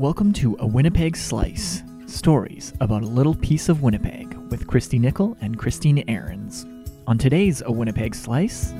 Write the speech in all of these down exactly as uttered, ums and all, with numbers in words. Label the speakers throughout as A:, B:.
A: Welcome to A Winnipeg Slice, stories about a little piece of Winnipeg with Christy Nickel and Christine Ahrens. On today's A Winnipeg Slice...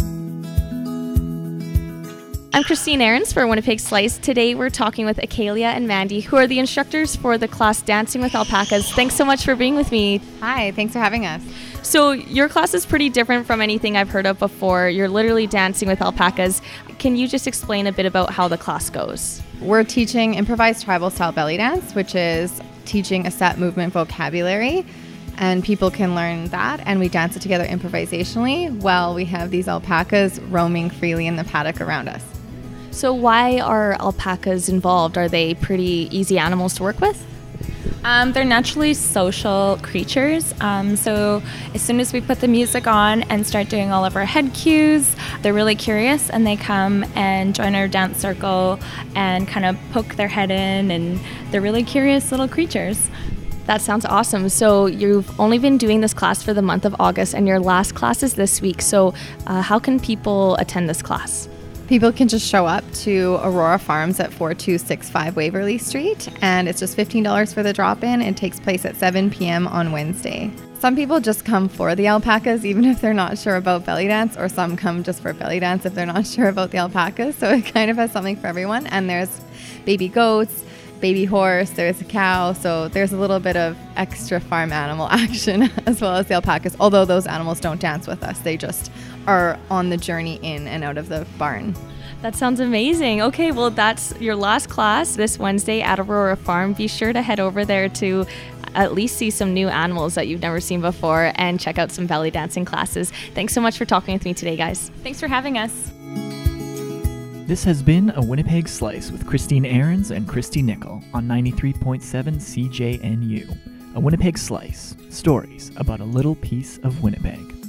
B: I'm Christine Ahrens for Winnipeg Slice. Today we're talking with Akalia and Mandy, who are the instructors for the class Dancing with Alpacas. Thanks so much for being with me.
C: Hi, thanks for having us.
B: So your class is pretty different from anything I've heard of before. You're literally dancing with alpacas. Can you just explain a bit about how the class goes?
C: We're teaching improvised tribal style belly dance, which is teaching a set movement vocabulary, and people can learn that, and we dance it together improvisationally while we have these alpacas roaming freely in the paddock around us.
B: So why are alpacas involved? Are they pretty easy animals to work with?
D: Um, they're naturally social creatures, um, so as soon as we put the music on and start doing all of our head cues, they're really curious and they come and join our dance circle and kind of poke their head in, and they're really curious little creatures.
B: That sounds awesome. So you've only been doing this class for the month of August, and your last class is this week. So uh, how can people attend this class?
C: People can just show up to Aurora Farms at four two six five Waverly Street, and it's just fifteen dollars for the drop-in. It takes place at seven p.m. on Wednesday. Some people just come for the alpacas, even if they're not sure about belly dance, or some come just for belly dance if they're not sure about the alpacas. So it kind of has something for everyone. And there's baby goats, baby horse, there's a cow, so there's a little bit of extra farm animal action as well as the alpacas, although those animals don't dance with us. They just are on the journey in and out of the barn.
B: That sounds amazing. Okay, well, that's your last class this Wednesday at Aurora Farm. Be sure to head over there to at least see some new animals that you've never seen before and check out some belly dancing classes. Thanks so much for talking with me today, guys.
D: Thanks for having us.
A: This has been A Winnipeg Slice with Christine Ahrens and Christy Nickel on ninety-three point seven C J N U. A Winnipeg Slice, stories about a little piece of Winnipeg.